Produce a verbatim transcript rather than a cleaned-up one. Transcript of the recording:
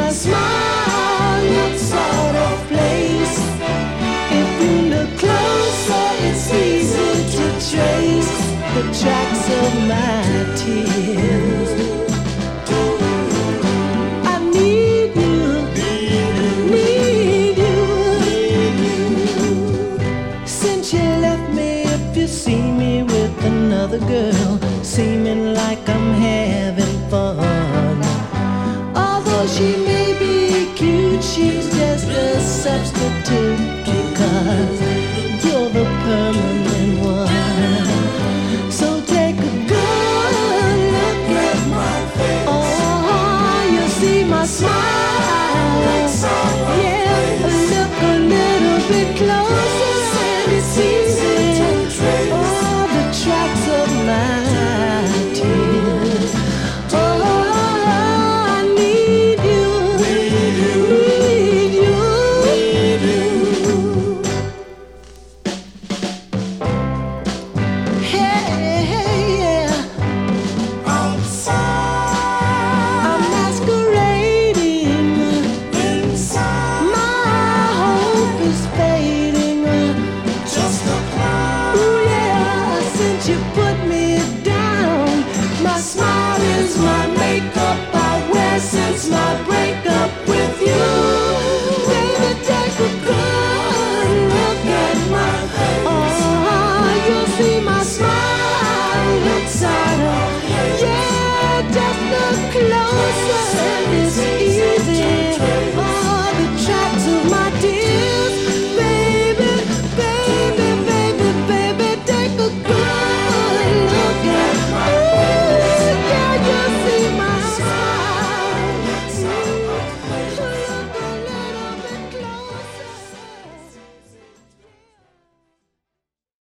my smile looks sort of place. If you look closer, it's easy to trace the tracks of my tears. I need you, need you. Since you left me, if you see me with another girl, seeming like I'm having fun. Although she may be cute, she's just a substitute, because you're the permanent one. So take a good look at my face. Oh, you see my smile.